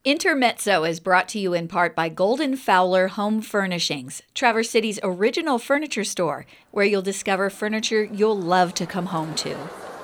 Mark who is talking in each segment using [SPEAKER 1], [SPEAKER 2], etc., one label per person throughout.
[SPEAKER 1] Intermezzo is brought to you in part by Golden Fowler Home Furnishings, Traverse City's original furniture store, where you'll discover furniture you'll love to come home to.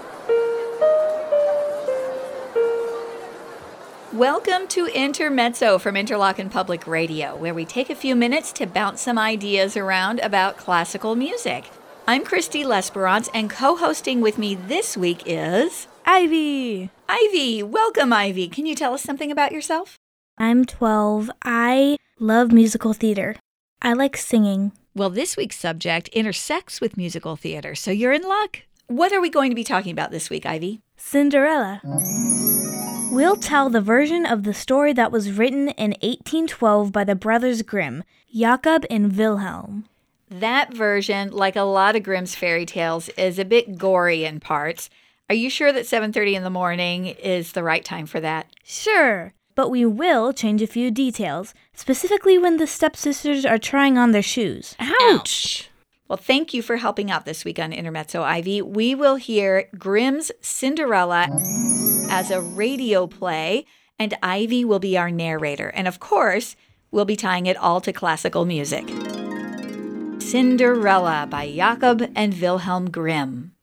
[SPEAKER 1] Welcome to Intermezzo from Interlochen Public Radio, where we take a few minutes to bounce some ideas around about classical music. I'm Christy Lesperance, and co-hosting with me this week is...
[SPEAKER 2] Ivy!
[SPEAKER 1] Ivy! Welcome, Ivy. Can you tell us something about yourself?
[SPEAKER 2] I'm 12. I love musical theater. I like singing.
[SPEAKER 1] Well, this week's subject intersects with musical theater, so you're in luck. What are we going to be talking about this week, Ivy?
[SPEAKER 2] Cinderella. We'll tell the version of the story that was written in 1812 by the Brothers Grimm, Jakob and Wilhelm.
[SPEAKER 1] That version, like a lot of Grimm's fairy tales, is a bit gory in parts. Are you sure that 7:30 in the morning is the right time for that?
[SPEAKER 2] Sure, but we will change a few details, specifically when the stepsisters are trying on their shoes.
[SPEAKER 1] Ouch! Well, thank you for helping out this week on Intermezzo, Ivy. We will hear Grimm's Cinderella as a radio play, and Ivy will be our narrator. And of course, we'll be tying it all to classical music. Cinderella by Jakob and Wilhelm Grimm.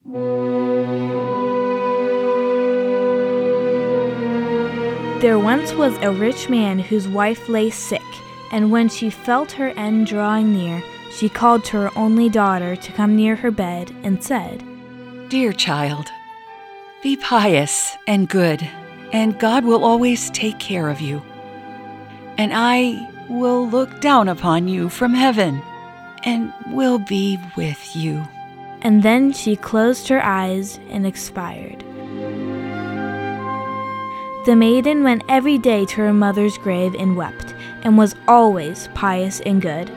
[SPEAKER 2] There once was a rich man whose wife lay sick, and when she felt her end drawing near, she called to her only daughter to come near her bed and said,
[SPEAKER 3] "Dear child, be pious and good, and God will always take care of you. And I will look down upon you from heaven, and will be with you."
[SPEAKER 2] And then she closed her eyes and expired. The maiden went every day to her mother's grave and wept, and was always pious and good.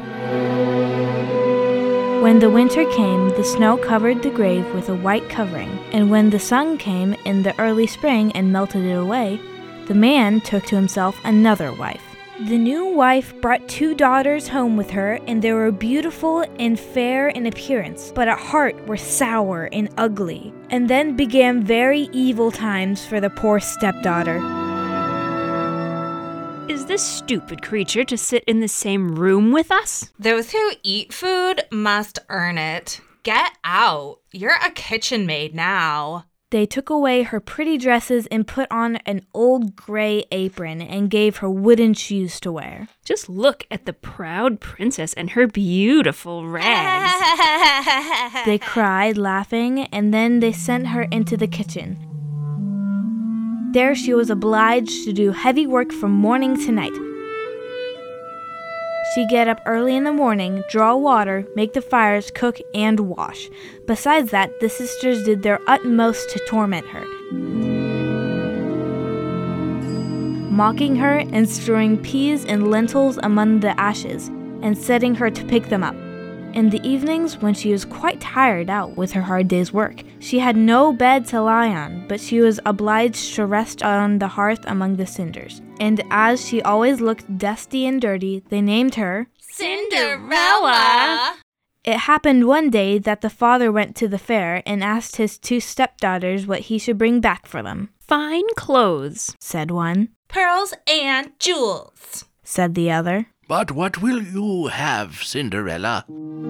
[SPEAKER 2] When the winter came, the snow covered the grave with a white covering, and when the sun came in the early spring and melted it away, the man took to himself another wife. The new wife brought 2 daughters home with her, and they were beautiful and fair in appearance, but at heart were sour and ugly. And then began very evil times for the poor stepdaughter.
[SPEAKER 4] Is this stupid creature to sit in the same room with us?
[SPEAKER 5] Those who eat food must earn it. Get out. You're a kitchen maid now.
[SPEAKER 2] They took away her pretty dresses and put on an old gray apron and gave her wooden shoes to wear.
[SPEAKER 4] Just look at the proud princess and her beautiful rags.
[SPEAKER 2] They cried, laughing, and then they sent her into the kitchen. There she was obliged to do heavy work from morning to night. She'd get up early in the morning, draw water, make the fires, cook, and wash. Besides that, the sisters did their utmost to torment her, mocking her and strewing peas and lentils among the ashes, and setting her to pick them up. In the evenings, when she was quite tired out with her hard day's work, she had no bed to lie on, but she was obliged to rest on the hearth among the cinders. And as she always looked dusty and dirty, they named her
[SPEAKER 5] Cinderella.
[SPEAKER 2] It happened one day that the father went to the fair and asked his 2 stepdaughters what he should bring back for them.
[SPEAKER 4] Fine clothes,
[SPEAKER 2] said one.
[SPEAKER 5] Pearls and jewels,
[SPEAKER 2] said the other.
[SPEAKER 6] "But what will you have, Cinderella?"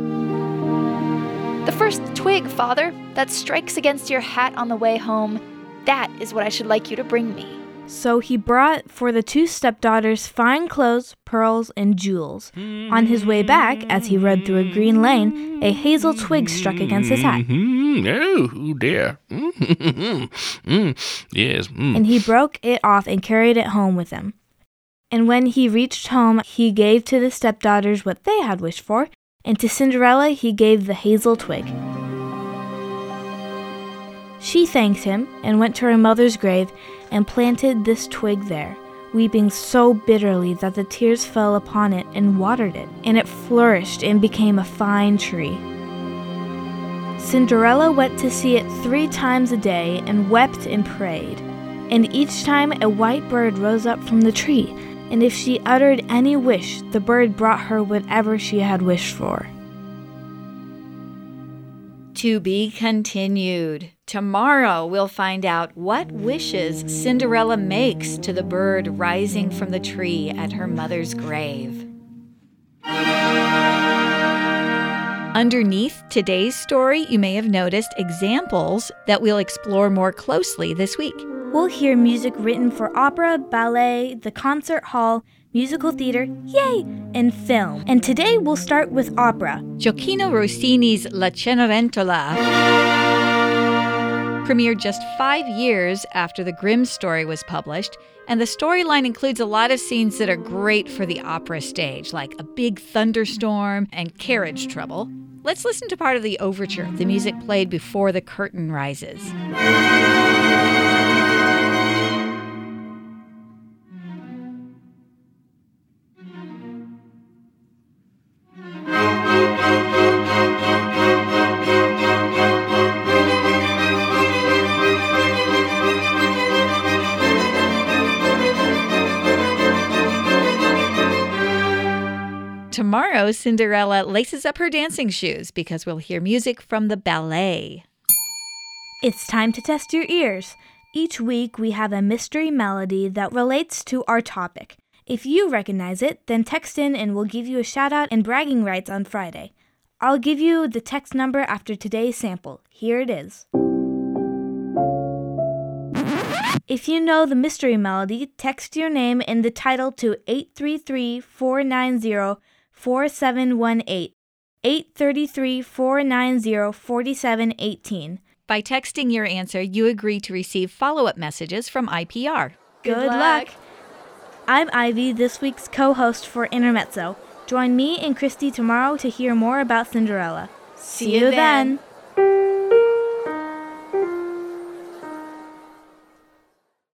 [SPEAKER 7] "The first twig, Father, that strikes against your hat on the way home. That is what I should like you to bring me."
[SPEAKER 2] So he brought for the 2 stepdaughters fine clothes, pearls, and jewels. On his way back, as he rode through a green lane, a hazel twig struck against his hat.
[SPEAKER 6] Oh, dear. Yes.
[SPEAKER 2] And he broke it off and carried it home with him. And when he reached home, he gave to the stepdaughters what they had wished for, and to Cinderella he gave the hazel twig. She thanked him and went to her mother's grave and planted this twig there, weeping so bitterly that the tears fell upon it and watered it, and it flourished and became a fine tree. Cinderella went to see it 3 times a day and wept and prayed, and each time a white bird rose up from the tree, and if she uttered any wish, the bird brought her whatever she had wished for.
[SPEAKER 1] To be continued. Tomorrow, we'll find out what wishes Cinderella makes to the bird rising from the tree at her mother's grave. Underneath today's story, you may have noticed examples that we'll explore more closely this week.
[SPEAKER 2] We'll hear music written for opera, ballet, the concert hall, musical theater, yay, and film. And today we'll start with opera.
[SPEAKER 1] Gioacchino Rossini's La Cenerentola premiered just 5 years after the Grimm story was published, and the storyline includes a lot of scenes that are great for the opera stage, like a big thunderstorm and carriage trouble. Let's listen to part of the overture, the music played before the curtain rises. Tomorrow, Cinderella laces up her dancing shoes because we'll hear music from the ballet.
[SPEAKER 2] It's time to test your ears. Each week we have a mystery melody that relates to our topic. If you recognize it, then text in and we'll give you a shout out and bragging rights on Friday. I'll give you the text number after today's sample. Here it is. If you know the mystery melody, text your name and the title to 833-490-4718, 833-490-4718.
[SPEAKER 1] By texting your answer, you agree to receive follow-up messages from IPR.
[SPEAKER 2] Good luck! I'm Ivy, this week's co-host for Intermezzo. Join me and Christy tomorrow to hear more about Cinderella. See you then!